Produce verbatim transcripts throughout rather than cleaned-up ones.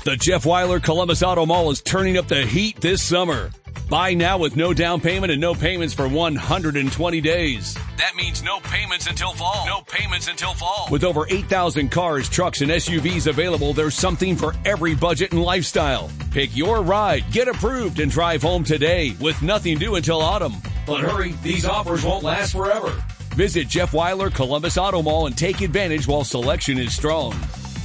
The Jeff Weiler Columbus Auto Mall is turning up the heat this summer. Buy now with no down payment and no payments for one hundred twenty days. That means no payments until fall. No payments until fall. With over eight thousand cars, trucks, and S U Vs available, there's something for every budget and lifestyle. Pick your ride, get approved, and drive home today with nothing due until autumn. But hurry, these offers won't last forever. Visit Jeff Weiler Columbus Auto Mall and take advantage while selection is strong.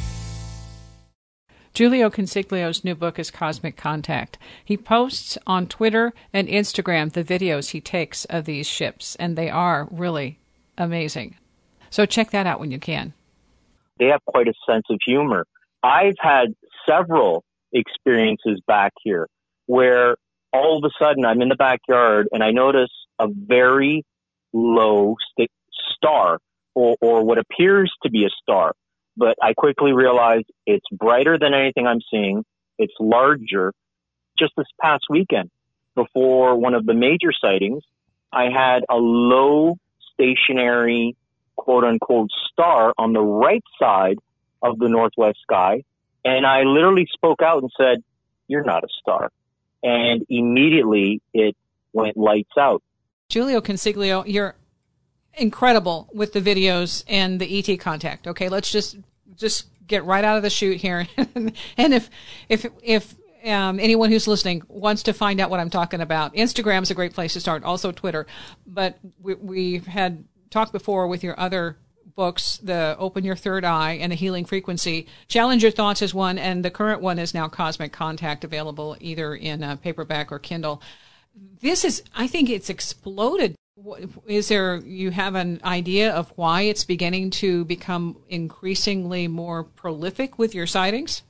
Giulio Consiglio's new book is Cosmic Contact. He posts on Twitter and Instagram the videos he takes of these ships, and they are really amazing. So check that out when you can. They have quite a sense of humor. I've had several experiences back here where all of a sudden I'm in the backyard and I notice a very low st- star or, or what appears to be a star. But I quickly realized it's brighter than anything I'm seeing. It's larger. Just this past weekend, before one of the major sightings, I had a low stationary, quote unquote, star on the right side of the northwest sky. And I literally spoke out and said, "You're not a star." And immediately it went lights out. Giulio Consiglio, you're incredible with the videos and the E T contact. Okay, let's just just get right out of the chute here. And if if if um, anyone who's listening wants to find out what I'm talking about, Instagram's a great place to start. Also Twitter. But we, we've had talked before with your other books, the Open Your Third Eye and the Healing Frequency. Challenge Your Thoughts is one, and the current one is now Cosmic Contact, available either in a paperback or Kindle. This is, I think it's exploded. Is there, you have an idea of why it's beginning to become increasingly more prolific with your sightings?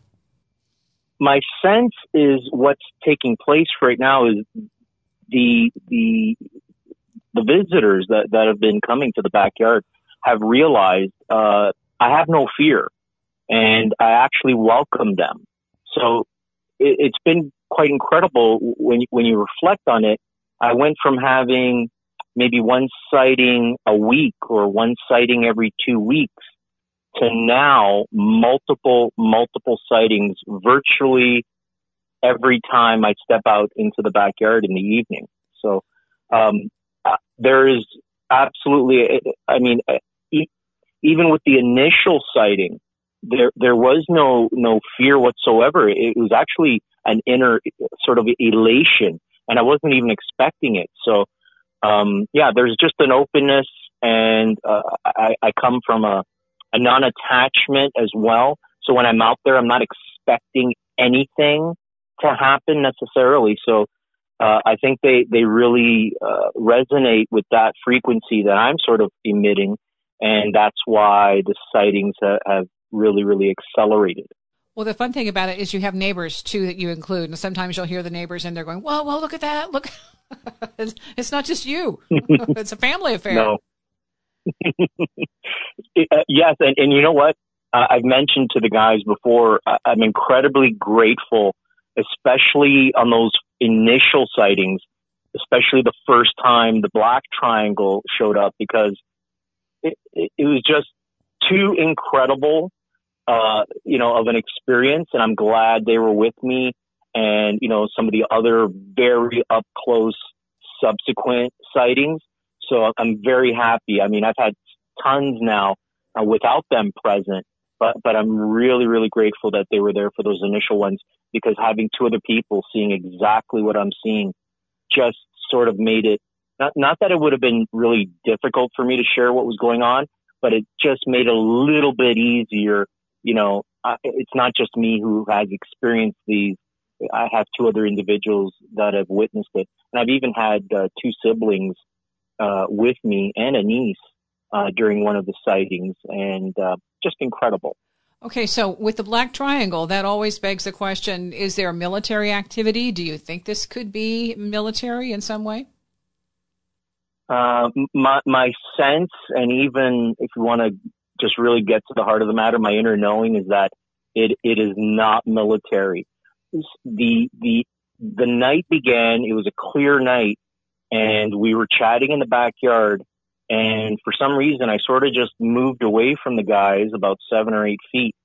My sense is what's taking place right now is the the the visitors that, that have been coming to the backyard have realized uh, I have no fear, and I actually welcome them. So it, it's been quite incredible when when you reflect on it. I went from having maybe one sighting a week or one sighting every two weeks to now multiple, multiple sightings virtually every time I step out into the backyard in the evening. So, um, uh, there is absolutely, I mean, e- even with the initial sighting, there, there was no, no fear whatsoever. It was actually an inner sort of elation, and I wasn't even expecting it. So, Um, yeah, there's just an openness, and uh, I, I come from a, a non-attachment as well. So when I'm out there, I'm not expecting anything to happen necessarily. So uh, I think they, they really uh, resonate with that frequency that I'm sort of emitting, and that's why the sightings ha- have really, really accelerated. Well, the fun thing about it is you have neighbors, too, that you include. And sometimes you'll hear the neighbors and they're going, whoa, whoa, look at that. Look, it's, it's not just you. It's a family affair. No. it, uh, yes. And, and you know what? Uh, I've mentioned to the guys before, uh, I'm incredibly grateful, especially on those initial sightings, especially the first time the black triangle showed up, because it, it, it was just too incredible. Uh, you know, of an experience, and I'm glad they were with me, and, you know, some of the other very up close subsequent sightings. So I'm very happy. I mean, I've had tons now uh, without them present, but, but I'm really, really grateful that they were there for those initial ones, because having two other people seeing exactly what I'm seeing just sort of made it, not, not that it would have been really difficult for me to share what was going on, but it just made it a little bit easier. You know, uh, it's not just me who has experienced these. I have two other individuals that have witnessed it. And I've even had uh, two siblings uh, with me and a niece uh, during one of the sightings, and uh, just incredible. Okay, so with the Black Triangle, that always begs the question, is there military activity? Do you think this could be military in some way? Uh, my, my sense, and even if you want to just really get to the heart of the matter, my inner knowing is that it, it is not military. The, the, the night began, it was a clear night, and we were chatting in the backyard, and for some reason I sort of just moved away from the guys about seven or eight feet,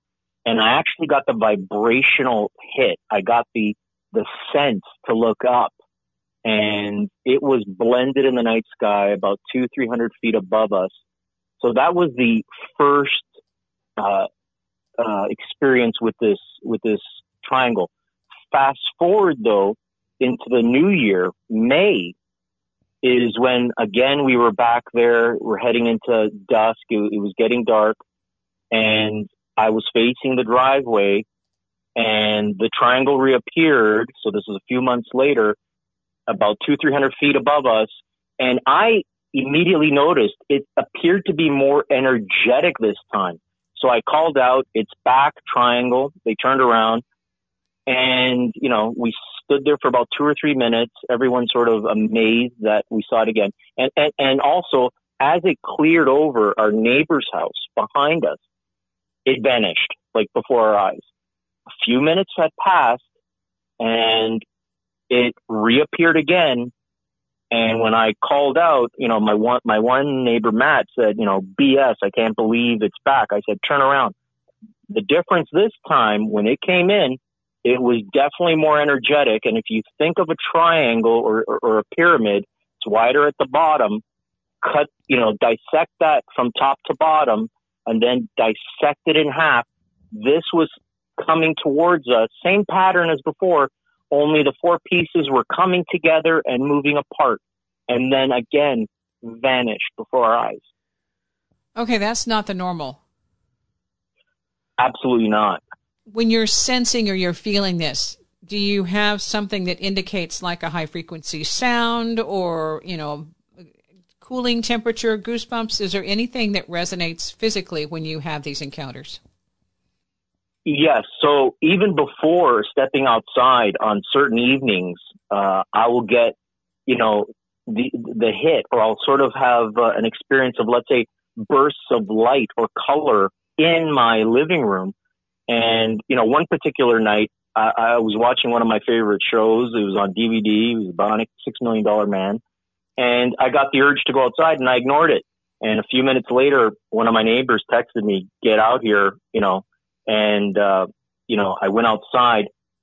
and I actually got the vibrational hit. I got the, the sense to look up, and it was blended in the night sky about two, three hundred feet above us. So that was the first, uh, uh, experience with this, with this triangle. Fast forward though into the new year, May is when again we were back there. We're heading into dusk. It, it was getting dark, and I was facing the driveway, and the triangle reappeared. So this is a few months later, about two, three hundred feet above us, and I immediately noticed it appeared to be more energetic this time. So I called out, "It's back, triangle." They turned around, and you know we stood there for about two or three minutes. Everyone sort of amazed that we saw it again, and and, and also as it cleared over our neighbor's house behind us, it vanished like before our eyes. A few minutes had passed, and it reappeared again. And when I called out, you know, my one, my one neighbor, Matt, said, you know, B S, I can't believe it's back. I said, turn around. The difference this time, when it came in, it was definitely more energetic. And if you think of a triangle or, or, or a pyramid, it's wider at the bottom, cut, you know, dissect that from top to bottom, and then dissect it in half. This was coming towards us, same pattern as before, only the four pieces were coming together and moving apart, and then again vanished before our eyes. Okay, that's not the normal. Absolutely not. When you're sensing or you're feeling this, do you have something that indicates like a high frequency sound or, you know, cooling temperature, goosebumps? Is there anything that resonates physically when you have these encounters? Yes. So even before stepping outside on certain evenings, uh, I will get, you know, the the hit, or I'll sort of have uh, an experience of, let's say, bursts of light or color in my living room. And, you know, one particular night, I, I was watching one of my favorite shows. It was on D V D. It was Bionic Six Million Dollar Man. And I got the urge to go outside, and I ignored it. And a few minutes later, one of my neighbors texted me, "Get out here," you know. And, uh, you know, I went outside,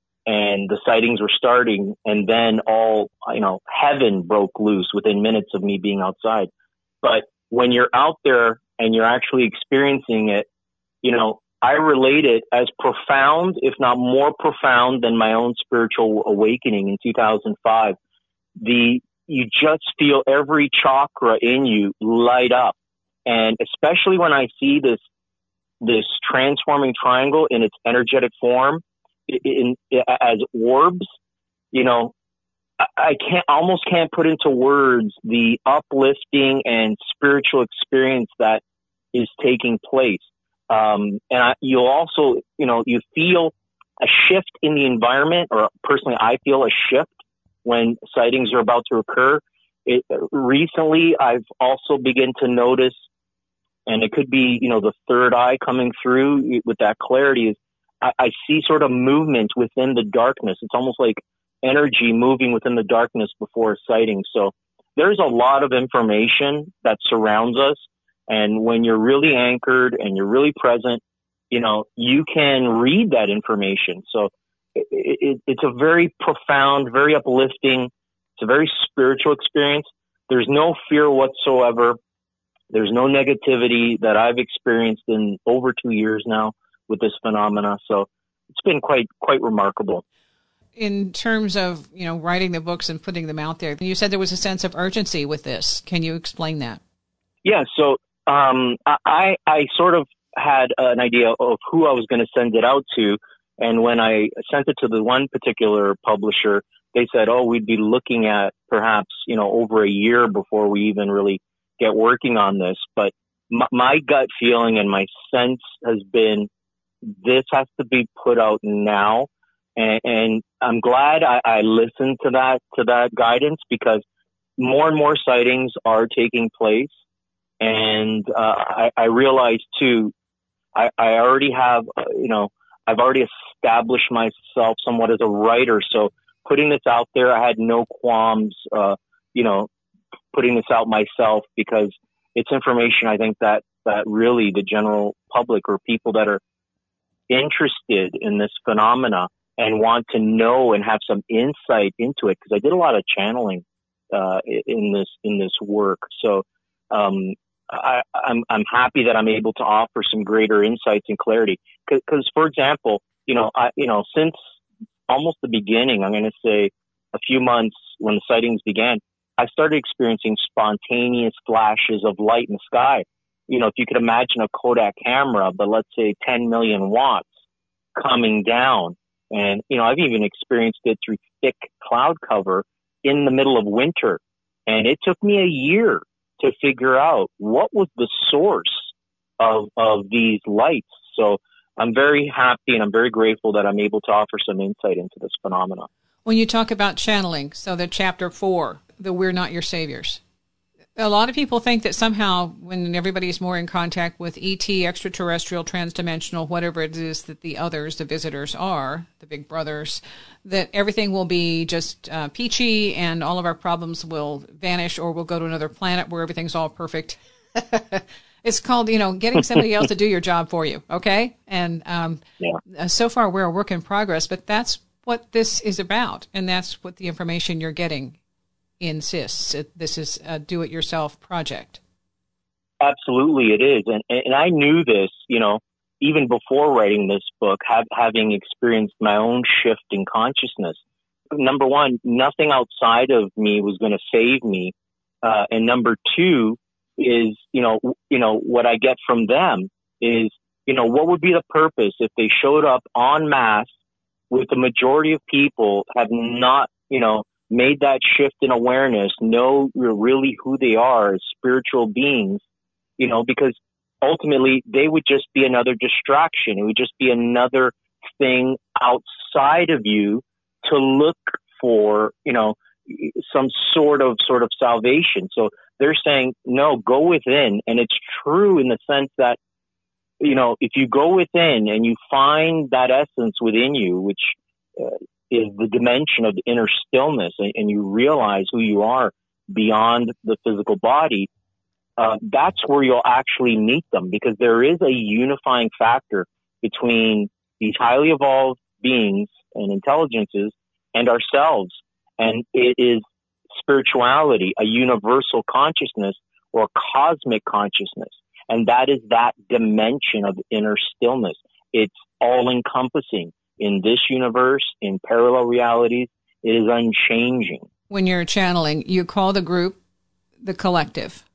and the sightings were starting, and then all, you know, heaven broke loose within minutes of me being outside. But when you're out there and you're actually experiencing it, you know, I relate it as profound, if not more profound than my own spiritual awakening in two thousand five. The, you just feel every chakra in you light up. And especially when I see this, this transforming triangle in its energetic form, in, in as orbs, you know, I, I can't, almost can't put into words the uplifting and spiritual experience that is taking place. Um, and I, you'll also, you know, you feel a shift in the environment, or personally, I feel a shift when sightings are about to occur. It, recently, I've also begun to notice, and it could be, you know, the third eye coming through with that clarity, is I, I see sort of movement within the darkness. It's almost like energy moving within the darkness before a sighting. So there's a lot of information that surrounds us. And when you're really anchored and you're really present, you know, you can read that information. So it, it, it's a very profound, very uplifting, it's a very spiritual experience. There's no fear whatsoever. There's no negativity that I've experienced in over two years now with this phenomena. So it's been quite, quite remarkable. In terms of, you know, writing the books and putting them out there, you said there was a sense of urgency with this. Can you explain that? Yeah. So, um, I, I sort of had an idea of who I was going to send it out to. And when I sent it to the one particular publisher, they said, oh, we'd be looking at perhaps, you know, over a year before we even really get working on this. But my, my gut feeling and my sense has been this has to be put out now. And, and I'm glad I, I listened to that, to that guidance, because more and more sightings are taking place. And, uh, I, I realized too, I, I already have, uh, you know, I've already established myself somewhat as a writer. So putting this out there, I had no qualms, uh, you know, putting this out myself, because it's information I think that, that really the general public or people that are interested in this phenomena and want to know and have some insight into it, because I did a lot of channeling uh, in this in this work. So um, I, I'm I'm happy that I'm able to offer some greater insights and clarity. Because, for example, you know, I you know since almost the beginning, I'm going to say a few months when the sightings began, I started experiencing spontaneous flashes of light in the sky. You know, if you could imagine a Kodak camera, but let's say ten million watts coming down. And, you know, I've even experienced it through thick cloud cover in the middle of winter. And it took me a year to figure out what was the source of, of these lights. So I'm very happy and I'm very grateful that I'm able to offer some insight into this phenomenon. When you talk about channeling, so the chapter four, the We're Not Your Saviors, a lot of people think that somehow when everybody's more in contact with E T, extraterrestrial, transdimensional, whatever it is that the others, the visitors are, the big brothers, that everything will be just uh, peachy and all of our problems will vanish, or we'll go to another planet where everything's all perfect. It's called, you know, getting somebody else to do your job for you, okay? And um, yeah. so far we're a work in progress, but that's what this is about, and that's what the information you're getting insists. This is a do-it-yourself project. Absolutely, it is. And, and I knew this, you know, even before writing this book, have, having experienced my own shift in consciousness. Number one, nothing outside of me was going to save me. Uh, and number two is, you know, you know, what I get from them is, you know, what would be the purpose if they showed up en masse with the majority of people have not, you know, made that shift in awareness, know really who they are as spiritual beings, you know, because ultimately they would just be another distraction. It would just be another thing outside of you to look for, you know, some sort of, sort of salvation. So they're saying, no, go within. And it's true in the sense that, you know, if you go within and you find that essence within you, which uh, is the dimension of the inner stillness, and, and you realize who you are beyond the physical body, uh, that's where you'll actually meet them, because there is a unifying factor between these highly evolved beings and intelligences and ourselves. And it is spirituality, a universal consciousness or cosmic consciousness. And that is that dimension of inner stillness. It's all encompassing in this universe, in parallel realities. It is unchanging. When you're channeling, you call the group the collective.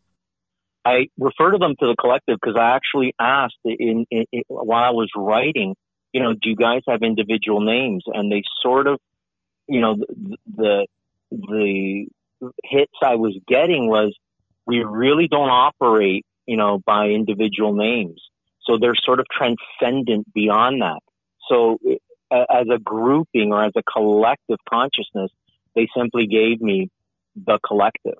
I refer to them to the collective because I actually asked in, in, in while I was writing, you know, do you guys have individual names? And they sort of, you know, the, the, the hits I was getting was, we really don't operate, you know, by individual names. So they're sort of transcendent beyond that. So uh, as a grouping or as a collective consciousness, they simply gave me the collective.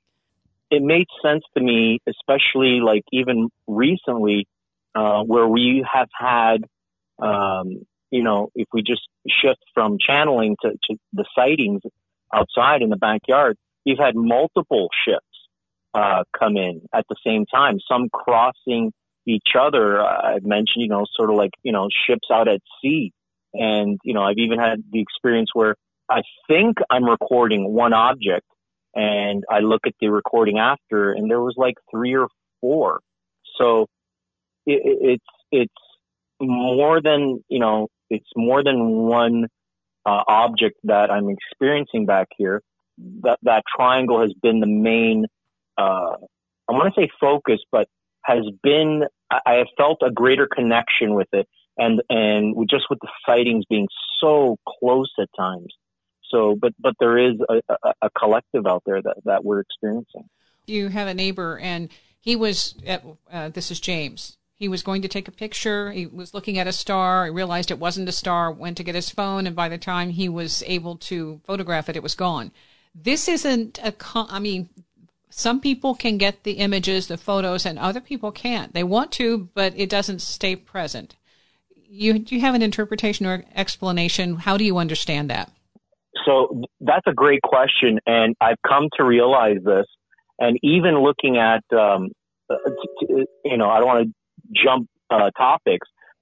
It made sense to me, especially like even recently, uh, where we have had, um, you know, if we just shift from channeling to, to the sightings outside in the backyard, we've had multiple ships uh, come in at the same time, some crossing each other. Uh, I've mentioned, you know, sort of like, you know, ships out at sea. And, you know, I've even had the experience where I think I'm recording one object and I look at the recording after and there was like three or four. So it, it's, it's more than, you know, it's more than one uh, object that I'm experiencing back here. That, that triangle has been the main, uh, I want to say focus, but has been, I, I have felt a greater connection with it. And, and with just with the sightings being so close at times. So, but, but there is a, a, a collective out there that, that we're experiencing. You have a neighbor and he was at, uh, this is James. He was going to take a picture. He was looking at a star. He realized it wasn't a star, went to get his phone. And by the time he was able to photograph it, it was gone. This isn't a, con- I mean, some people can get the images, the photos, and other people can't. They want to, but it doesn't stay present. You, do you have an interpretation or explanation? How do you understand that? So that's a great question. And I've come to realize this. And even looking at, um, you know, I don't want to jump uh, topics,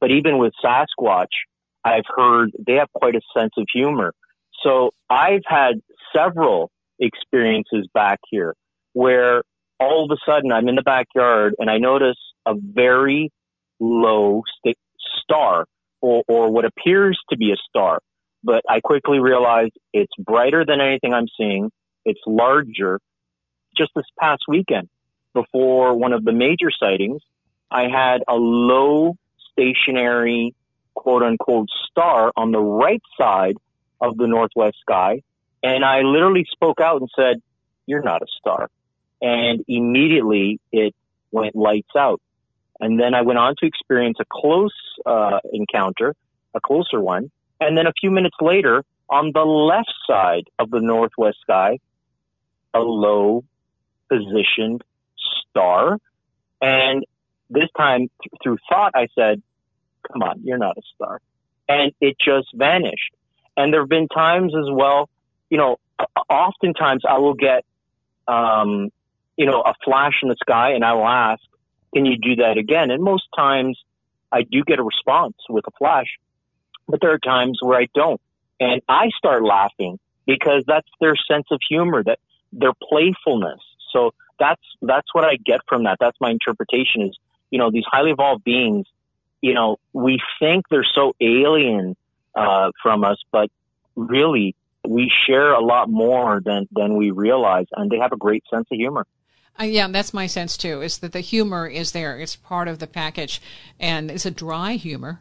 but even with Sasquatch, I've heard they have quite a sense of humor. So I've had several experiences back here where all of a sudden I'm in the backyard and I notice a very low st- star or, or what appears to be a star. But I quickly realize it's brighter than anything I'm seeing. It's larger. Just this past weekend, before one of the major sightings, I had a low stationary, quote unquote, star on the right side of the northwest sky. And I literally spoke out and said, "You're not a star." And immediately it went lights out. And then I went on to experience a close uh, encounter, a closer one. And then a few minutes later, on the left side of the northwest sky, a low positioned star. And this time th- through thought, I said, "Come on, you're not a star." And it just vanished. And there have been times as well, you know, oftentimes I will get, um, you know, a flash in the sky and I will ask, "Can you do that again?" And most times I do get a response with a flash, but there are times where I don't. And I start laughing because that's their sense of humor, that their playfulness. So that's, that's what I get from that. That's my interpretation is, you know, these highly evolved beings, you know, we think they're so alien, uh, from us, but really we share a lot more than, than we realize. And they have a great sense of humor. Uh, yeah, that's my sense too, is that the humor is there. It's part of the package, and it's a dry humor.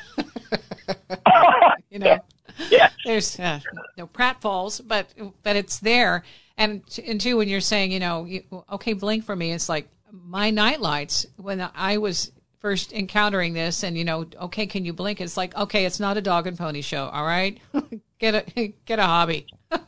you know, yeah. There's uh, no pratfalls, but but it's there. And and two, when you're saying, you know, you, okay, blink for me, it's like my nightlights when I was first encountering this, and you know, okay, can you blink? It's like, okay, it's not a dog and pony show, all right? get a get a hobby.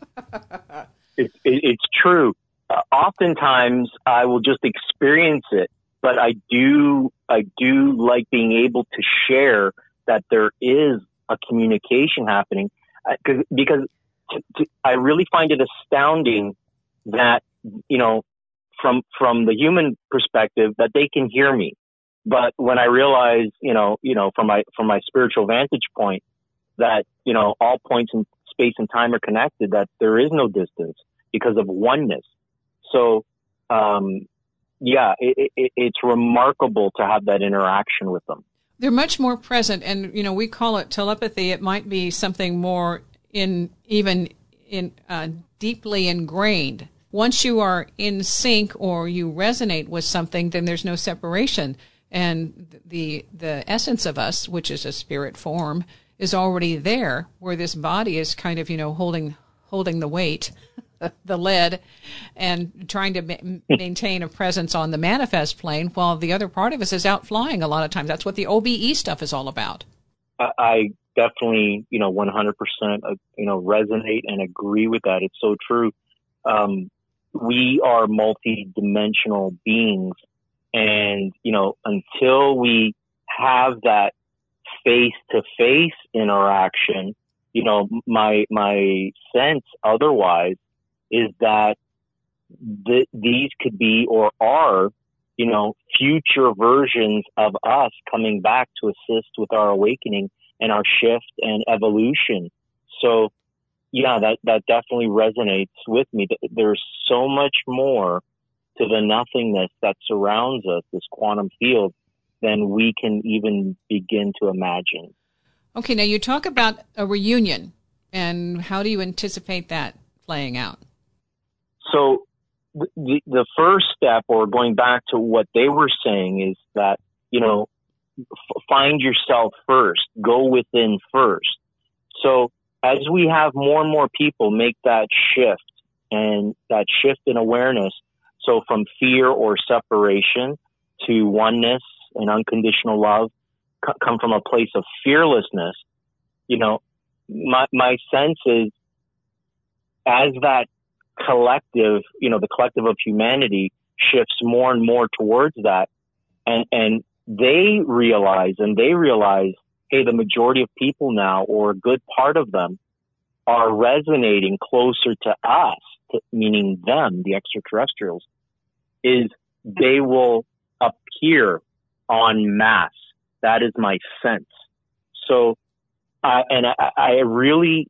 it, it, it's true. Uh, oftentimes I will just experience it, but I do, I do like being able to share that there is a communication happening uh, cause, because t- t- I really find it astounding that, you know, from, from the human perspective that they can hear me. But when I realize, you know, you know, from my, from my spiritual vantage point that, you know, all points in space and time are connected, that there is no distance because of oneness. So, um, yeah, it, it, it's remarkable to have that interaction with them. They're much more present, and you know, we call it telepathy. It might be something more in even in uh, deeply ingrained. Once you are in sync or you resonate with something, then there's no separation, and the the essence of us, which is a spirit form, is already there. Where this body is kind of, you know, holding holding the weight. the lead and trying to ma- maintain a presence on the manifest plane while the other part of us is out flying a lot of times. That's what the O B E stuff is all about. I definitely, you know, one hundred percent, uh, you know, resonate and agree with that. It's so true. Um, we are multi-dimensional beings, and, you know, until we have that face-to-face interaction, you know, my, my sense otherwise is that th- these could be or are, you know, future versions of us coming back to assist with our awakening and our shift and evolution. So, yeah, that, that definitely resonates with me. There's so much more to the nothingness that surrounds us, this quantum field, than we can even begin to imagine. Okay, now you talk about a reunion, and how do you anticipate that playing out? So the, the first step, or going back to what they were saying, is that, you know, f- find yourself first, go within first. So as we have more and more people make that shift and that shift in awareness, so from fear or separation to oneness and unconditional love, c- come from a place of fearlessness, you know, my, my sense is as that collective, you know, the collective of humanity shifts more and more towards that, and, and they realize, and they realize, hey, the majority of people now, or a good part of them, are resonating closer to us, to, meaning them, the extraterrestrials, is they will appear en masse. That is my sense. So, uh, and I, I really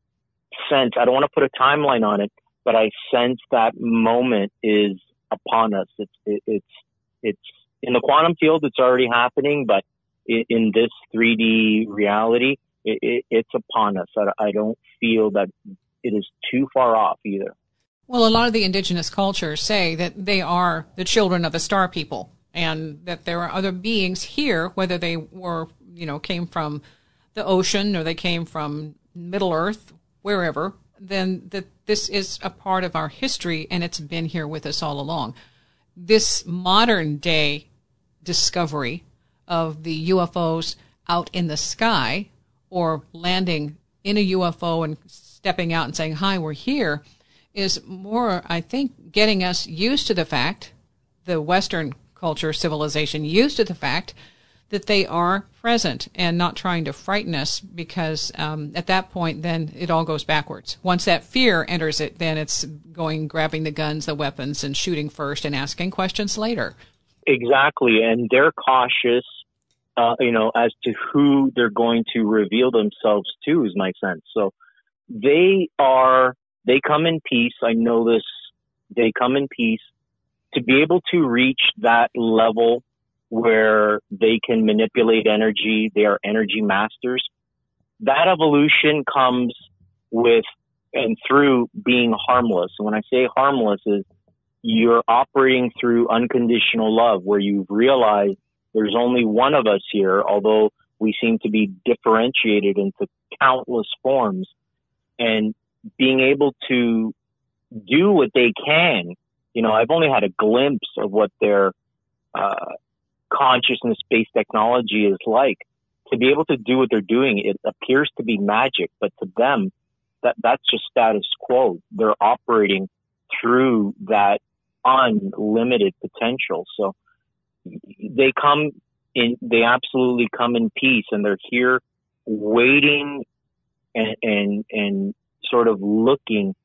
sense, I don't want to put a timeline on it, but I sense that moment is upon us. It's, it, it's, it's in the quantum field, it's already happening, but in, in this three D reality, it, it, it's upon us. I, I don't feel that it is too far off either. Well, a lot of the indigenous cultures say that they are the children of the star people and that there are other beings here, whether they were, you know, came from the ocean or they came from Middle Earth, wherever, then that this is a part of our history and it's been here with us all along. This modern day discovery of the U F Os out in the sky or landing in a U F O and stepping out and saying, hi, we're here, is more, I think, getting us used to the fact, the Western culture, civilization, used to the fact that they are present and not trying to frighten us, because um, at that point, then it all goes backwards. Once that fear enters it, then it's going, grabbing the guns, the weapons, and shooting first and asking questions later. Exactly. And they're cautious, uh, you know, as to who they're going to reveal themselves to, is my sense. So they are, they come in peace. I know this. They come in peace. To be able to reach that level where they can manipulate energy, they are energy masters. That evolution comes with and through being harmless. And when I say harmless, is you're operating through unconditional love, where you've realized there's only one of us here, although we seem to be differentiated into countless forms. And being able to do what they can, you know, I've only had a glimpse of what their uh, consciousness-based technology is like. To be able to do what they're doing, it appears to be magic, but to them, that that's just status quo. They're operating through that unlimited potential. So they come in, they absolutely come in peace, and they're here waiting and, and, and sort of looking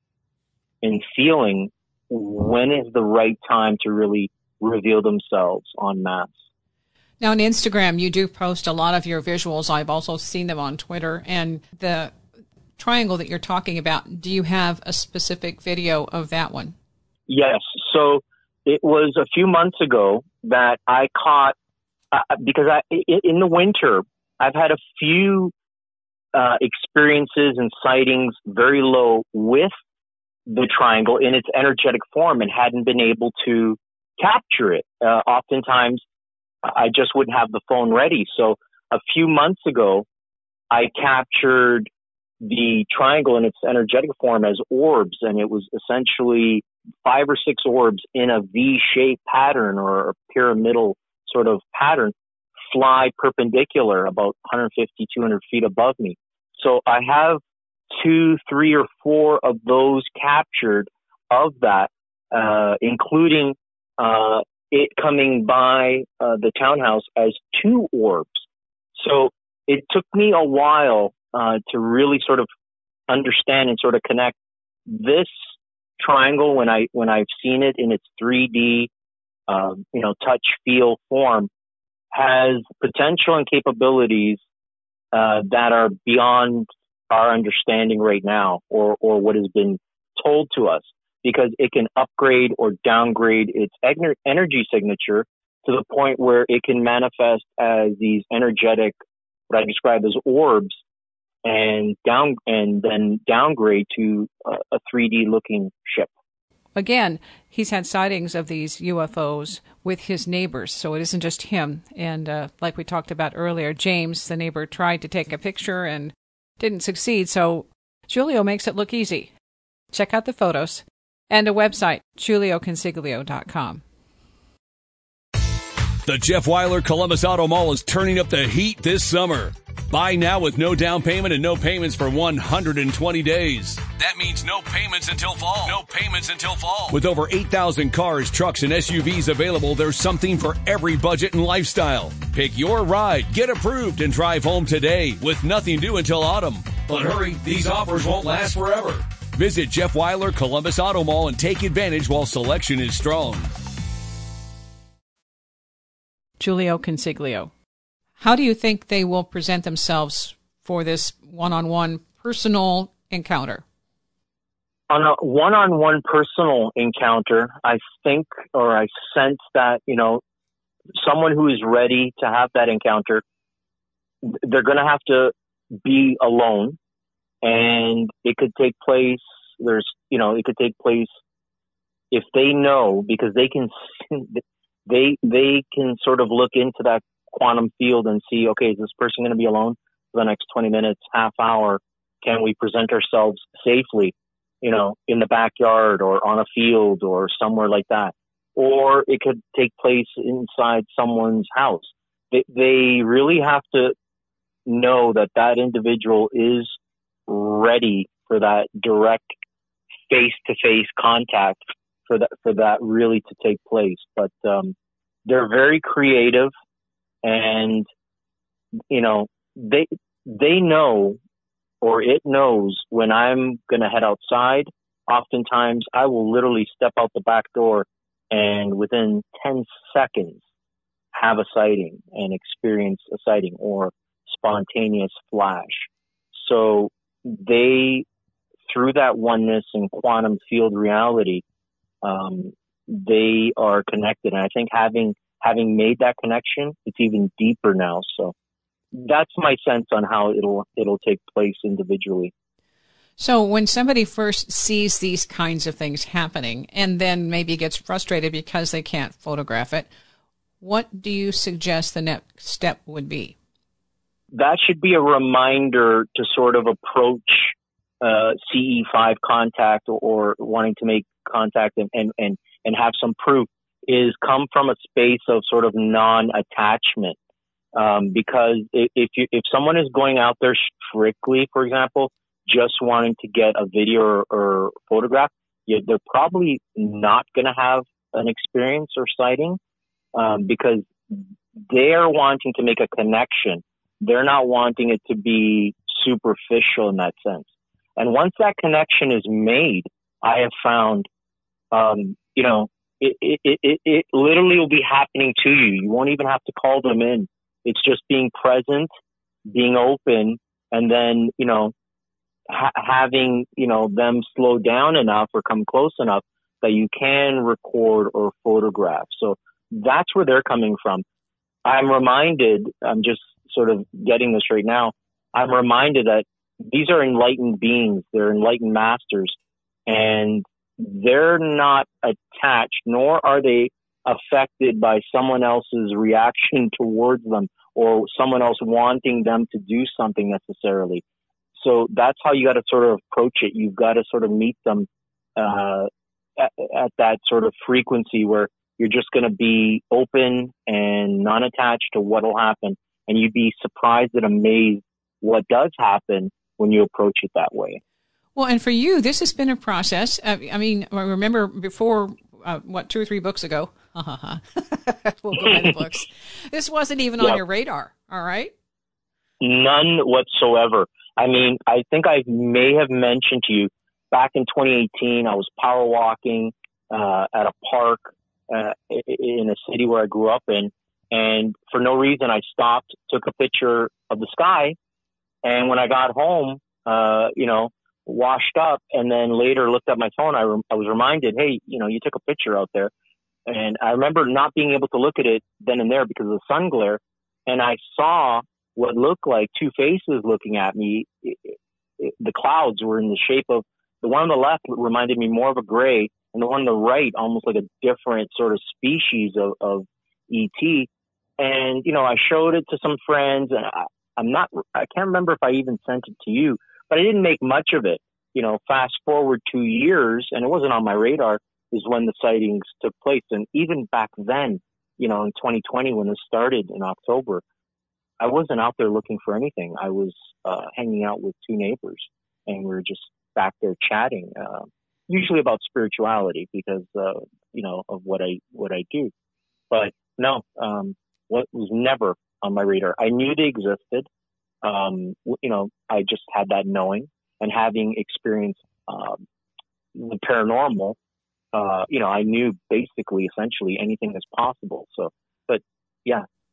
and feeling when is the right time to really reveal themselves en masse. Now, on Instagram, you do post a lot of your visuals. I've also seen them on Twitter. And the triangle that you're talking about, do you have a specific video of that one? Yes. So it was a few months ago that I caught, uh, because I, in the winter, I've had a few uh, experiences and sightings very low with the triangle in its energetic form and hadn't been able to capture it. Uh, oftentimes, I just wouldn't have the phone ready. So a few months ago, I captured the triangle in its energetic form as orbs, and it was essentially five or six orbs in a V-shaped pattern or a pyramidal sort of pattern fly perpendicular about one fifty, two hundred feet above me. So I have two, three, or four of those captured of that, uh, including uh, it coming by uh, the townhouse as two orbs. So it took me a while uh, to really sort of understand and sort of connect this triangle when I when I've seen it in its three D, uh, you know, touch, feel, form, has potential and capabilities uh, that are beyond our understanding right now, or or what has been told to us, because it can upgrade or downgrade its ener- energy signature to the point where it can manifest as these energetic, what I describe as orbs, and down and then downgrade to a, a three D looking ship. Again, he's had sightings of these U F Os with his neighbors, so it isn't just him. And uh, like we talked about earlier, James, the neighbor, tried to take a picture and didn't succeed, so Giulio makes it look easy. Check out the photos and a website, giulio consiglio dot com. The Jeff Weiler Columbus Auto Mall is turning up the heat this summer. Buy now with no down payment and no payments for one hundred twenty days. That means no payments until fall. No payments until fall. With over eight thousand cars, trucks, and S U Vs available, there's something for every budget and lifestyle. Pick your ride, get approved, and drive home today with nothing due until autumn. But hurry, these offers won't last forever. Visit Jeff Weiler Columbus Auto Mall and take advantage while selection is strong. Giulio Consiglio. How do you think they will present themselves for this one-on-one personal encounter? On a one-on-one personal encounter, I think, or I sense that, you know, someone who is ready to have that encounter, they're going to have to be alone, and it could take place, there's, you know, it could take place if they know, because they can, they, they can sort of look into that quantum field and see, okay, is this person going to be alone for the next twenty minutes, half hour? Can we present ourselves safely, you know, in the backyard or on a field or somewhere like that? Or it could take place inside someone's house. They, they really have to know that that individual is ready for that direct face-to-face contact, for that, for that really to take place. But, um, they're very creative, and, you know, they, they know, or it knows, when I'm going to head outside. Oftentimes I will literally step out the back door and within ten seconds have a sighting and experience a sighting or spontaneous flash. So they, through that oneness and quantum field reality, um, they are connected. And I think having, having made that connection, it's even deeper now. So that's my sense on how it'll, it'll take place individually. So when somebody first sees these kinds of things happening and then maybe gets frustrated because they can't photograph it, what do you suggest the next step would be? That should be a reminder to sort of approach uh, C E five contact, or, or wanting to make contact and, and, and, and have some proof, is come from a space of sort of non-attachment. Um, because if, if you, if someone is going out there strictly, for example, just wanting to get a video or, or photograph, yeah, they're probably not going to have an experience or sighting, um, because they're wanting to make a connection. They're not wanting it to be superficial in that sense. And once that connection is made, I have found, um, you know, it, it, it, it literally will be happening to you. You won't even have to call them in. It's just being present, being open, and then, you know, ha- having, you know, them slow down enough or come close enough that you can record or photograph. So that's where they're coming from. I'm reminded, I'm just sort of getting this right now, I'm reminded that these are enlightened beings. They're enlightened masters, and they're not attached, nor are they affected by someone else's reaction towards them or someone else wanting them to do something necessarily. So that's how you got to sort of approach it. You've got to sort of meet them uh, at, at that sort of frequency where you're just going to be open and non-attached to what will happen. And you'd be surprised and amazed what does happen when you approach it that way. Well, and for you, this has been a process. Uh, I mean, I remember before, uh, what, two or three books ago, we'll go by the books. This wasn't even yep. on your radar, all right? None whatsoever. I mean, I think I may have mentioned to you, back in twenty eighteen, I was power walking uh, at a park uh, in a city where I grew up in. And for no reason, I stopped, took a picture of the sky. And when I got home, uh, you know, washed up, and then later looked at my phone, I, re- I was reminded, hey, you know, you took a picture out there. And I remember not being able to look at it then and there because of the sun glare. And I saw what looked like two faces looking at me. It, it, the clouds were in the shape of, the one on the left reminded me more of a gray, and the one on the right almost like a different sort of species of, of E T. And, you know, I showed it to some friends, and I, I'm not, I can't remember if I even sent it to you, but I didn't make much of it. You know, fast forward two years, and it wasn't on my radar, is when the sightings took place. And even back then, you know, in twenty twenty, when this started in October, I wasn't out there looking for anything. I was uh, hanging out with two neighbors, and we were just back there chatting, uh, usually about spirituality because, uh, you know, of what I, what I do. But no, um, what was never on my radar. I knew they existed. Um, you know, I just had that knowing, and having experienced um, the paranormal, uh, you know, I knew basically, essentially anything is possible. So, but yeah,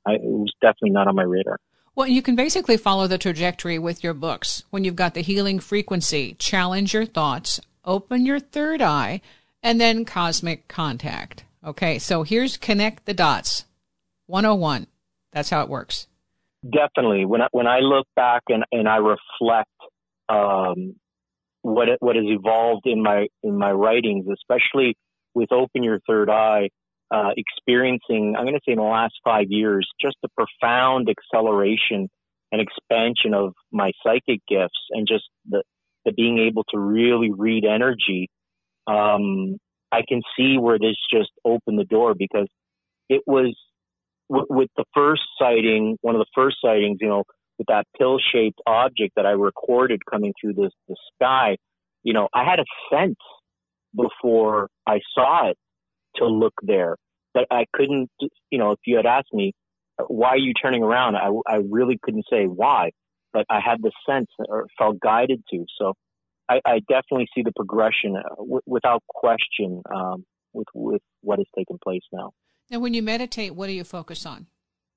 I, it was definitely not on my radar. Well, you can basically follow the trajectory with your books. When you've got the healing frequency, challenge your thoughts, open your third eye, and then cosmic contact. Okay, so here's connect the dots. one oh one. That's how it works. Definitely. When I, when I look back and, and I reflect um, what it, what has evolved in my in my writings, especially with Open Your Third Eye, uh, experiencing, I'm going to say in the last five years, just a profound acceleration and expansion of my psychic gifts and just the, the being able to really read energy. Um, I can see where this just opened the door, because it was w- with the first sighting, one of the first sightings, you know, with that pill-shaped object that I recorded coming through the, the sky, you know, I had a sense before I saw it to look there, but I couldn't, you know, if you had asked me, why are you turning around? I, I really couldn't say why, but I had the sense or felt guided to. So I, I definitely see the progression uh, w- without question um, with, with what has taken place now. Now, when you meditate, what do you focus on?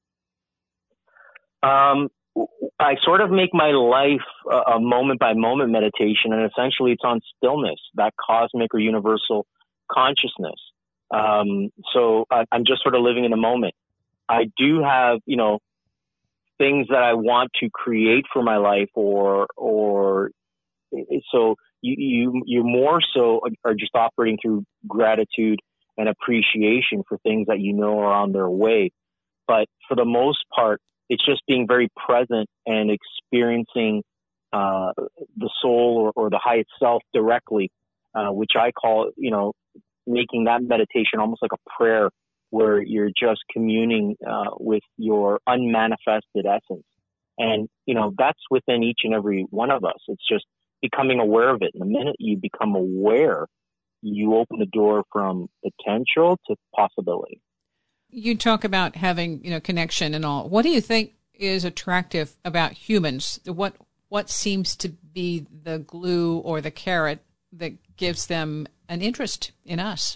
Um, I sort of make my life a, a moment by moment meditation, and essentially it's on stillness, that cosmic or universal consciousness. Um, so I, I'm just sort of living in the moment. I do have, you know, things that I want to create for my life, or, or so you, you, you more so are just operating through gratitude and appreciation for things that you know are on their way. But for the most part, it's just being very present and experiencing uh, the soul or, or the highest self directly, uh, which I call, you know, making that meditation almost like a prayer, where you're just communing uh, with your unmanifested essence. And, you know, that's within each and every one of us. It's just becoming aware of it. And the minute you become aware, you open the door from potential to possibility. You talk about having, you know, connection and all. What do you think is attractive about humans? What what seems to be the glue or the carrot that gives them an interest in us?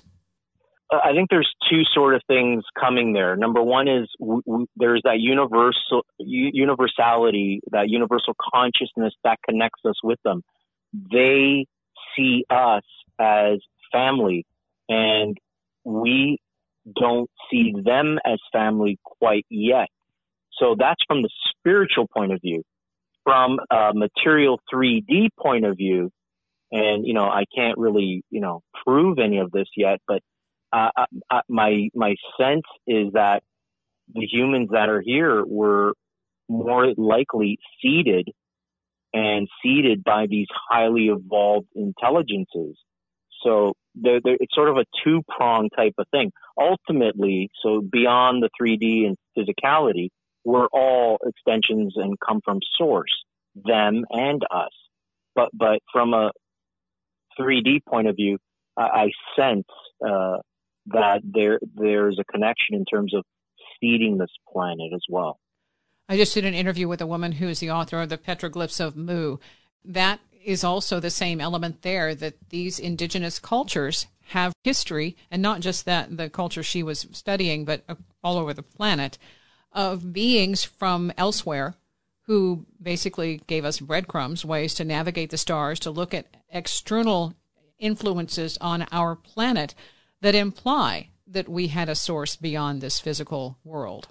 I think there's two sort of things coming there. Number one is w- w- there's that universal u- universality, that universal consciousness that connects us with them. They see us as family, and we don't see them as family quite yet. So that's from the spiritual point of view. From a material three D point of view, and, you know, I can't really, you know, prove any of this yet, but uh, I, my my sense is that the humans that are here were more likely seeded and seeded by these highly evolved intelligences. So they're, they're, it's sort of a two-pronged type of thing. Ultimately, so beyond the three D and physicality, we're all extensions and come from source, them and us. But but from a three D point of view, I, I sense uh, that there there's a connection in terms of seeding this planet as well. I just did an interview with a woman who is the author of the Petroglyphs of Mu. That is also the same element there, that these indigenous cultures have history, and not just that the culture she was studying, but all over the planet, of beings from elsewhere who basically gave us breadcrumbs, ways to navigate the stars, to look at external influences on our planet that imply that we had a source beyond this physical world.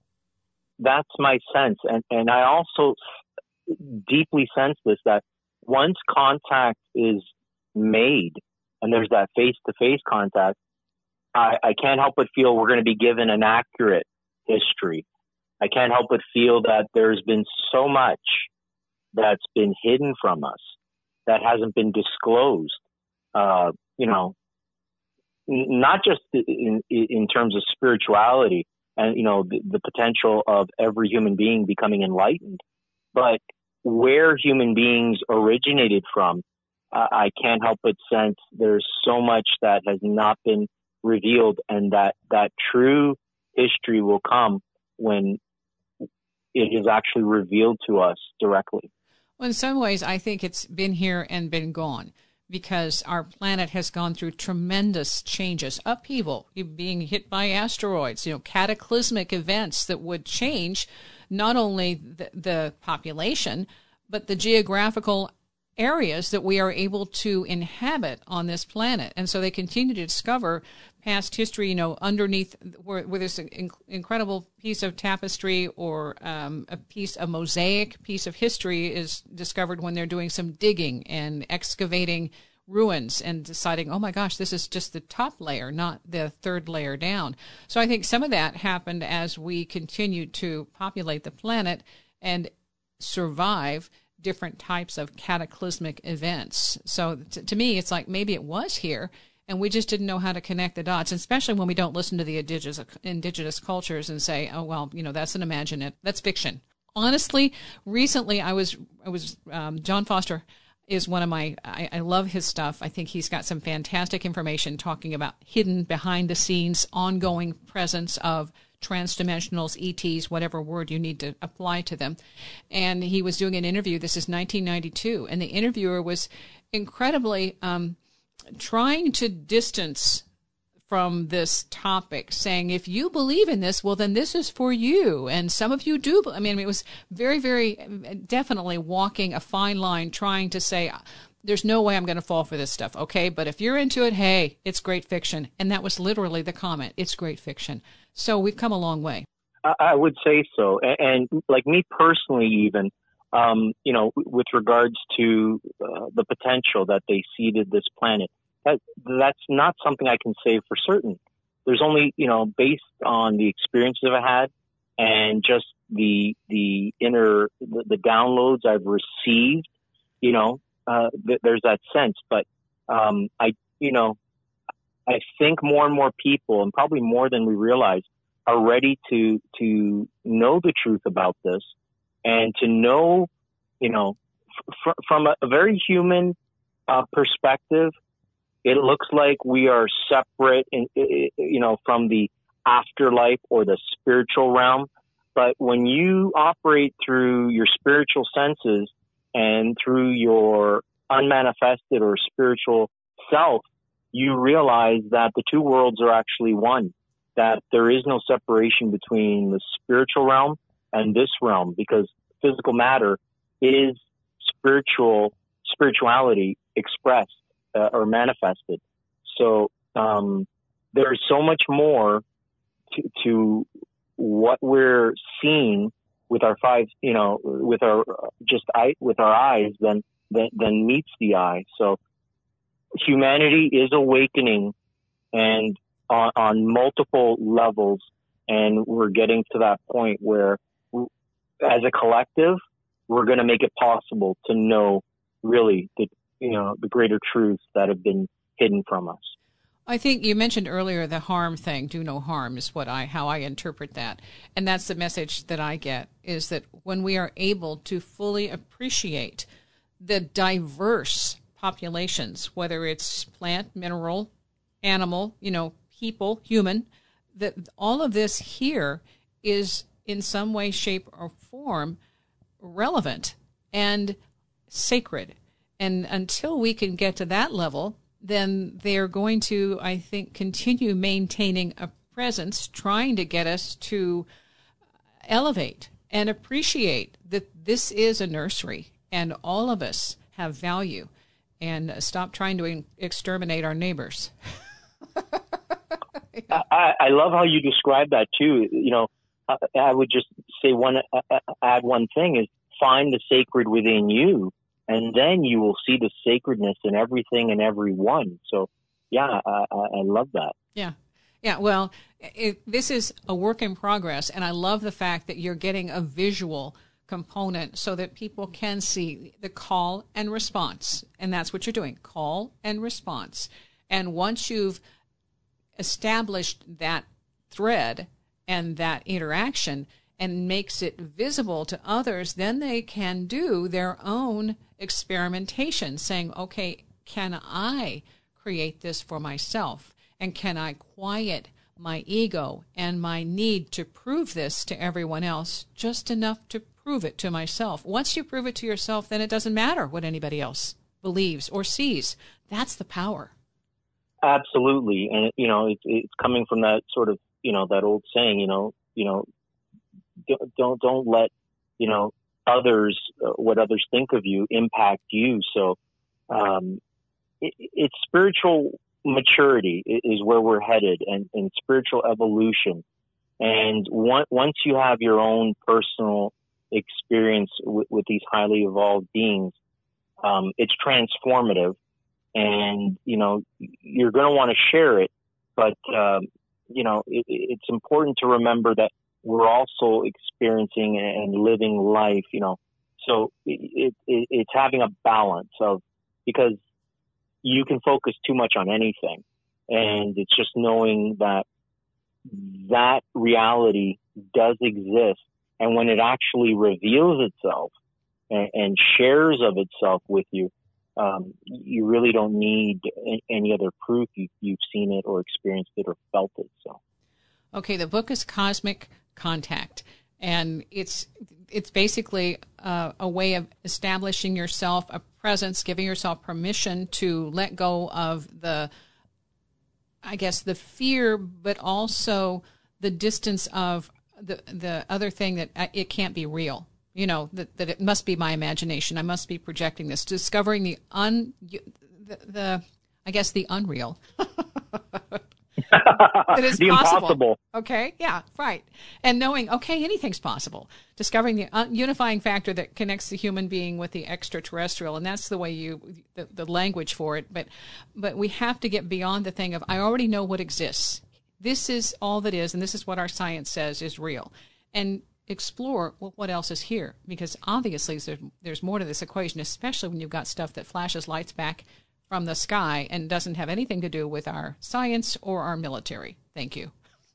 That's my sense. And, and I also deeply sense this, that once contact is made and there's that face-to-face contact, I, I can't help but feel we're going to be given an accurate history. I can't help but feel that there's been so much that's been hidden from us that hasn't been disclosed. Uh, you know, n- not just in, in terms of spirituality and, you know, the, the potential of every human being becoming enlightened, but where human beings originated from. Uh, I can't help but sense there's so much that has not been revealed, and that, that true history will come when it is actually revealed to us directly. Well, in some ways, I think it's been here and been gone, because our planet has gone through tremendous changes, upheaval, being hit by asteroids, you know, cataclysmic events that would change not only the, the population, but the geographical areas that we are able to inhabit on this planet. And so they continue to discover past history, you know, underneath where, where there's an inc- incredible piece of tapestry or um, a piece, a mosaic piece of history is discovered when they're doing some digging and excavating ruins and deciding, oh my gosh, this is just the top layer, not the third layer down. So I think some of that happened as we continued to populate the planet and survive different types of cataclysmic events. So t- to me, it's like maybe it was here, and we just didn't know how to connect the dots, especially when we don't listen to the indigenous, indigenous cultures and say, oh, well, you know, that's an imagine that's fiction. Honestly, recently I was, I was um, John Foster is one of my, I, I love his stuff. I think he's got some fantastic information talking about hidden behind the scenes, ongoing presence of transdimensionals, E Ts, whatever word you need to apply to them. And he was doing an interview. This is nineteen ninety-two. And the interviewer was incredibly um, trying to distance from this topic, saying, if you believe in this, well, then this is for you. And some of you do. I mean, it was very, very definitely walking a fine line, trying to say, there's no way I'm going to fall for this stuff. Okay. But if you're into it, hey, it's great fiction. And that was literally the comment. It's great fiction. So we've come a long way. I would say so. And, and like me personally, even, um, you know, with regards to uh, the potential that they seeded this planet, that, that's not something I can say for certain. There's only, you know, based on the experiences I've had and just the, the inner, the, the downloads I've received, you know, uh, th- there's that sense. But, um, I, you know, I think more and more people, and probably more than we realize, are ready to, to know the truth about this and to know, you know, f- from a, a very human, uh, perspective. It looks like we are separate, in, you know, from the afterlife or the spiritual realm. But when you operate through your spiritual senses and through your unmanifested or spiritual self, you realize that the two worlds are actually one, that there is no separation between the spiritual realm and this realm, because physical matter is spiritual, spirituality expressed. Uh, or manifested. So um, there's so much more to, to what we're seeing with our five, you know, with our just eye, with our eyes than, than than meets the eye. So humanity is awakening, and on, on multiple levels, and we're getting to that point where, as a collective, we're going to make it possible to know really the you know, the greater truths that have been hidden from us. I think you mentioned earlier the harm thing, do no harm is what I, how I interpret that. And that's the message that I get, is that when we are able to fully appreciate the diverse populations, whether it's plant, mineral, animal, you know, people, human, that all of this here is in some way, shape, or form relevant and sacred. And until we can get to that level, then they're going to, I think, continue maintaining a presence, trying to get us to elevate and appreciate that this is a nursery and all of us have value, and stop trying to exterminate our neighbors. yeah. I, I love how you describe that too. You know, I, I would just say one, uh, add one thing is find the sacred within you. And then you will see the sacredness in everything and everyone. So, yeah, I, I love that. Yeah. Yeah, well, it, this is a work in progress, and I love the fact that you're getting a visual component so that people can see the call and response. And that's what you're doing, call and response. And once you've established that thread and that interaction and makes it visible to others, then they can do their own experimentation, saying, okay, can I create this for myself? And can I quiet my ego and my need to prove this to everyone else just enough to prove it to myself? Once you prove it to yourself, then it doesn't matter what anybody else believes or sees. That's the power. Absolutely. And, you know, it's, it's coming from that sort of, you know, that old saying, you know, you know, don't, don't let, you know, others, uh, what others think of you impact you. So, um, it, it's spiritual maturity is where we're headed, and, and spiritual evolution. And one, once you have your own personal experience with, with these highly evolved beings, um, it's transformative, and, you know, you're going to want to share it. But, um, you know, it, it's important to remember that we're also experiencing and living life, you know, so it, it, it's having a balance of, because you can focus too much on anything, and it's just knowing that that reality does exist. And when it actually reveals itself and, and shares of itself with you, um, you really don't need any other proof you, you've seen it or experienced it or felt it. So, okay, the book is Cosmic Contact, and it's it's basically uh, a way of establishing yourself a presence, giving yourself permission to let go of the, I guess, the fear, but also the distance of the the other thing that it can't be real. You know, that, that it must be my imagination. I must be projecting this. Discovering the un, the, the I guess, the unreal. That is the possible. Impossible. Okay, yeah, right. And knowing, okay, anything's possible. Discovering the un- unifying factor that connects the human being with the extraterrestrial, and that's the way you, the, the language for it. But, but we have to get beyond the thing of, I already know what exists. This is all that is, and this is what our science says is real. And explore, well, what else is here? Because obviously there's, there's more to this equation, especially when you've got stuff that flashes lights back from the sky and doesn't have anything to do with our science or our military. Thank you.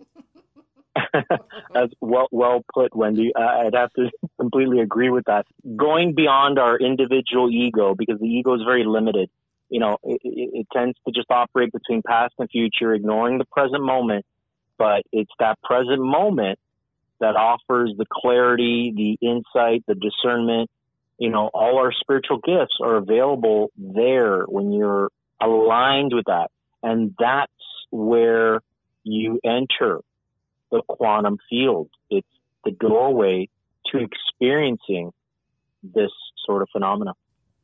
That's well, well put, Wendy. Uh, I'd have to completely agree with that. Going beyond our individual ego, because the ego is very limited. You know, it, it, it tends to just operate between past and future, ignoring the present moment. But it's that present moment that offers the clarity, the insight, the discernment. You know, all our spiritual gifts are available there when you're aligned with that. And that's where you enter the quantum field. It's the doorway to experiencing this sort of phenomena.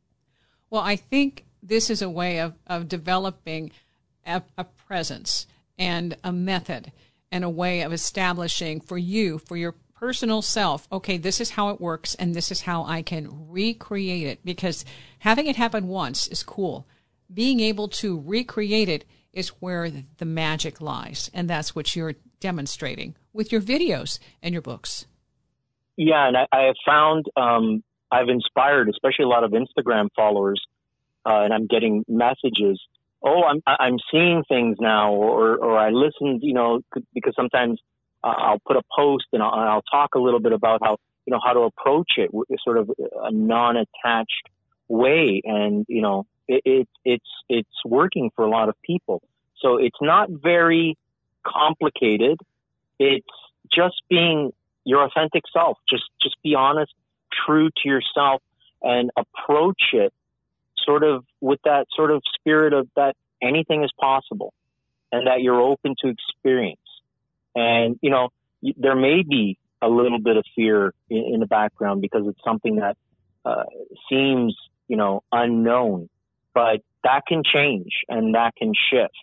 Well, I think this is a way of, of developing a, a presence and a method and a way of establishing for you, for your personal self, okay, this is how it works, and this is how I can recreate it. Because having it happen once is cool. Being able to recreate it is where the magic lies, and that's what you're demonstrating with your videos and your books. Yeah, and I, I have found um, I've inspired, especially a lot of Instagram followers, uh, and I'm getting messages. Oh, I'm I'm seeing things now, or or I listened, you know, because sometimes Uh, I'll put a post and I'll, I'll talk a little bit about how, you know, how to approach it with sort of a non-attached way. And, you know, it, it, it's, it's working for a lot of people. So it's not very complicated. It's just being your authentic self. Just, just be honest, true to yourself, and approach it sort of with that sort of spirit of that anything is possible and that you're open to experience. And, you know, there may be a little bit of fear in, in the background because it's something that uh, seems, you know, unknown, but that can change and that can shift.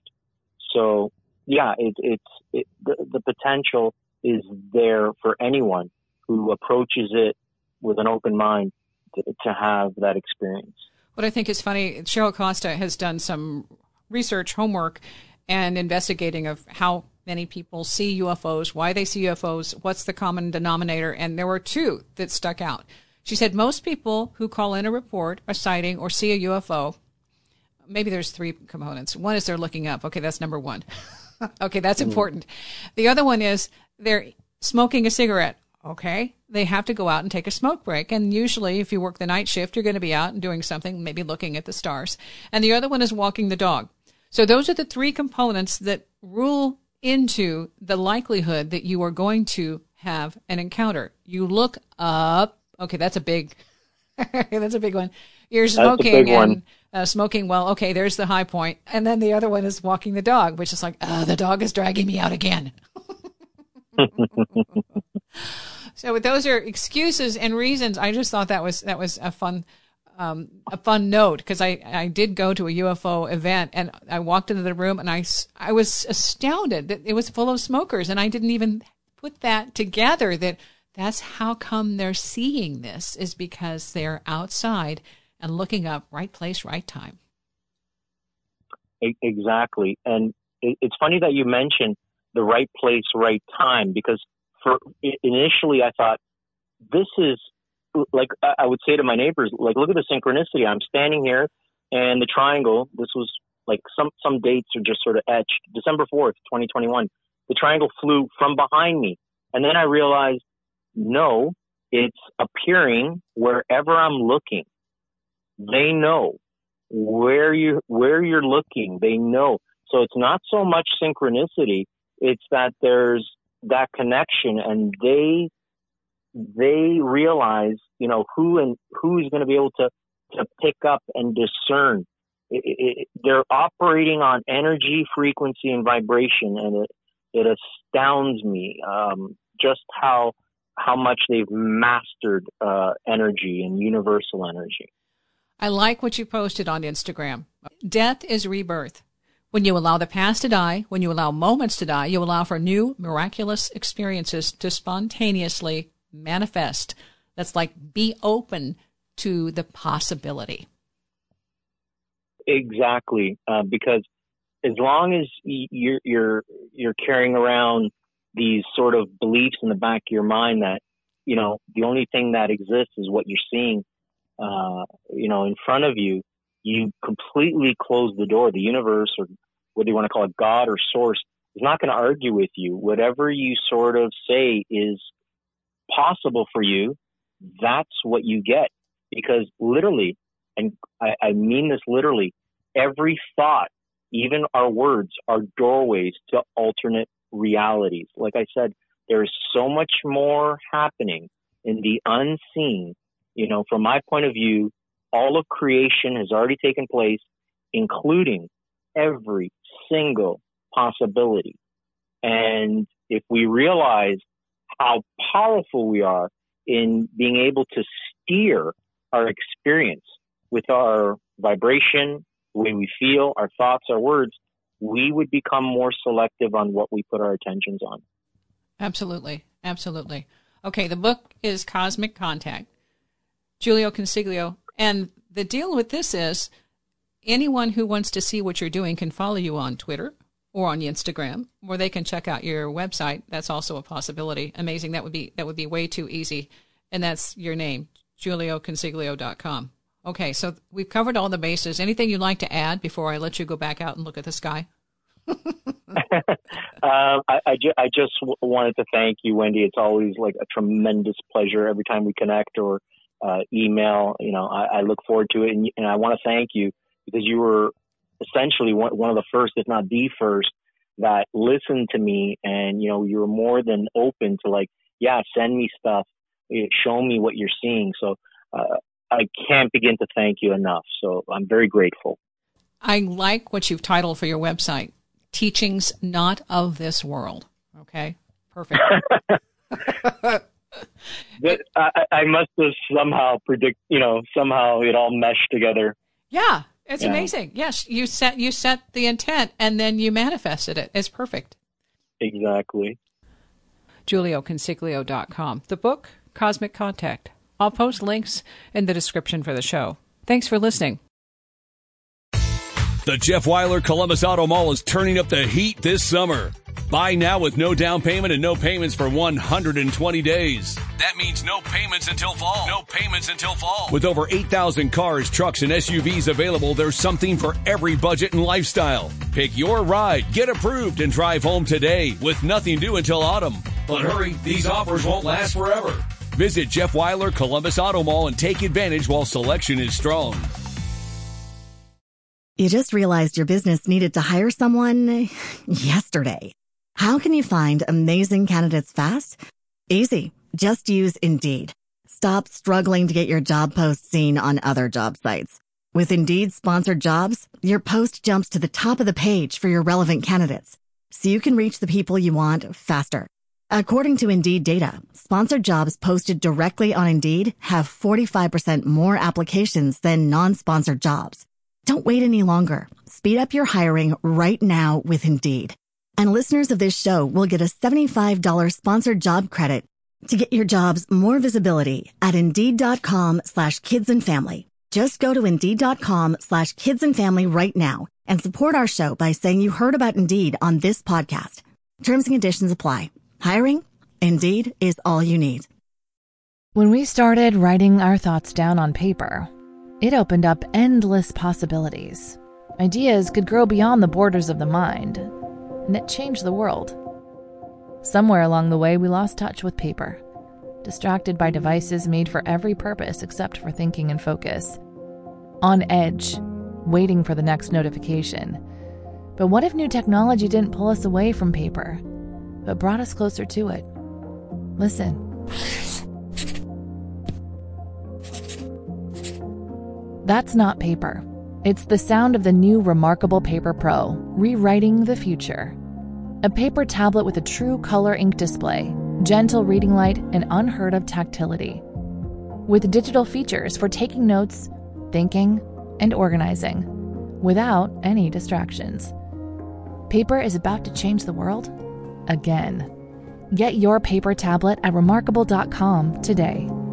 So, yeah, it, it's it, the, the potential is there for anyone who approaches it with an open mind to, to have that experience. What I think is funny, Cheryl Costa has done some research, homework, and investigating of how many people see U F Os, why they see U F Os, what's the common denominator, and there were two that stuck out. She said most people who call in a report, a sighting, or see a U F O, maybe there's three components. One is they're looking up. Okay, that's number one. Okay, that's mm. important. The other one is they're smoking a cigarette. Okay, they have to go out and take a smoke break. And usually if you work the night shift, you're going to be out and doing something, maybe looking at the stars. And the other one is walking the dog. So those are the three components that rule into the likelihood that you are going to have an encounter. You look up. Okay, that's a big, that's a big one. You're smoking and uh, smoking, well, okay, there's the high point. And then the other one is walking the dog, which is like, oh, the dog is dragging me out again. So those are excuses and reasons. I just thought that was that was a fun um, a fun note, because I, I did go to a U F O event, and I walked into the room and I, I was astounded that it was full of smokers, and I didn't even put that together, that that's how come they're seeing this, is because they're outside and looking up, right place, right time. Exactly. And it's funny that you mentioned the right place, right time, because for initially I thought, this is like, I would say to my neighbors, like, look at the synchronicity. I'm standing here and the triangle, this was like some, some dates are just sort of etched. December fourth, twenty twenty-one, the triangle flew from behind me. And then I realized, no, it's appearing wherever I'm looking. They know where you, where you're looking. They know. So it's not so much synchronicity. It's that there's that connection, and they, they realize, you know, who and who's going to be able to, to pick up and discern. It, it, they're operating on energy, frequency, and vibration. And it, it astounds me, um, just how, how much they've mastered, uh, energy and universal energy. I like what you posted on Instagram. Death is rebirth. When you allow the past to die, when you allow moments to die, you allow for new miraculous experiences to spontaneously manifest. That's like, be open to the possibility. Exactly. Uh, because as long as you're, you're, you're carrying around these sort of beliefs in the back of your mind that, you know, the only thing that exists is what you're seeing, uh, you know, in front of you, you completely close the door. The universe, or whether you want to call it God or source, is not going to argue with you. Whatever you sort of say is possible for you, that's what you get. Because literally, and I, I mean this literally, every thought, even our words, are doorways to alternate realities. Like I said, there is so much more happening in the unseen. You know, from my point of view, all of creation has already taken place, including every single possibility. And if we realize how powerful we are in being able to steer our experience with our vibration, the way we feel, our thoughts, our words, we would become more selective on what we put our attentions on. Absolutely. Absolutely. Okay, the book is Cosmic Contact, Giulio Consiglio. And the deal with this is, anyone who wants to see what you're doing can follow you on Twitter or on Instagram, or they can check out your website. That's also a possibility. Amazing. That would be that would be way too easy. And that's your name, giulio consiglio dot com. Okay, so we've covered all the bases. Anything you'd like to add before I let you go back out and look at the sky? um, I, I, ju- I just w- wanted to thank you, Wendy. It's always like a tremendous pleasure every time we connect or uh, email. You know, I, I look forward to it, and, and I want to thank you because you were essentially one, one of the first, if not the first, that listened to me, and you know, you were more than open to like, yeah, send me stuff, show me what you're seeing. So uh, I can't begin to thank you enough. So I'm very grateful. I like what you've titled for your website, Teachings Not of This World. Okay, perfect. That, I, I must have somehow predict, you know, somehow it all meshed together. Yeah, it's yeah. amazing. Yes, you set you set the intent and then you manifested it. It's perfect. Exactly. giulio consiglio dot com. The book, Cosmic Contact. I'll post links in the description for the show. Thanks for listening. The Jeff Weiler Columbus Auto Mall is turning up the heat this summer. Buy now with no down payment and no payments for one hundred twenty days. That means no payments until fall. No payments until fall. With over eight thousand cars, trucks, and S U Vs available, there's something for every budget and lifestyle. Pick your ride, get approved, and drive home today with nothing due until autumn. But hurry, these offers won't last forever. Visit Jeff Weiler Columbus Auto Mall and take advantage while selection is strong. You just realized your business needed to hire someone yesterday. How can you find amazing candidates fast? Easy. Just use Indeed. Stop struggling to get your job post seen on other job sites. With Indeed sponsored jobs, your post jumps to the top of the page for your relevant candidates, so you can reach the people you want faster. According to Indeed data, sponsored jobs posted directly on Indeed have forty-five percent more applications than non-sponsored jobs. Don't wait any longer. Speed up your hiring right now with Indeed. And listeners of this show will get a seventy-five dollars sponsored job credit to get your jobs more visibility at Indeed.com slash kids and family. Just go to Indeed.com slash kids and family right now and support our show by saying you heard about Indeed on this podcast. Terms and conditions apply. Hiring? Indeed is all you need. When we started writing our thoughts down on paper, it opened up endless possibilities. Ideas could grow beyond the borders of the mind, and it changed the world. Somewhere along the way, we lost touch with paper, distracted by devices made for every purpose except for thinking and focus. On edge, waiting for the next notification. But what if new technology didn't pull us away from paper, but brought us closer to it? Listen. That's not paper. It's the sound of the new Remarkable Paper Pro, rewriting the future. A paper tablet with a true color ink display, gentle reading light, and unheard of tactility. With digital features for taking notes, thinking, and organizing, without any distractions. Paper is about to change the world again. Get your paper tablet at remarkable dot com today.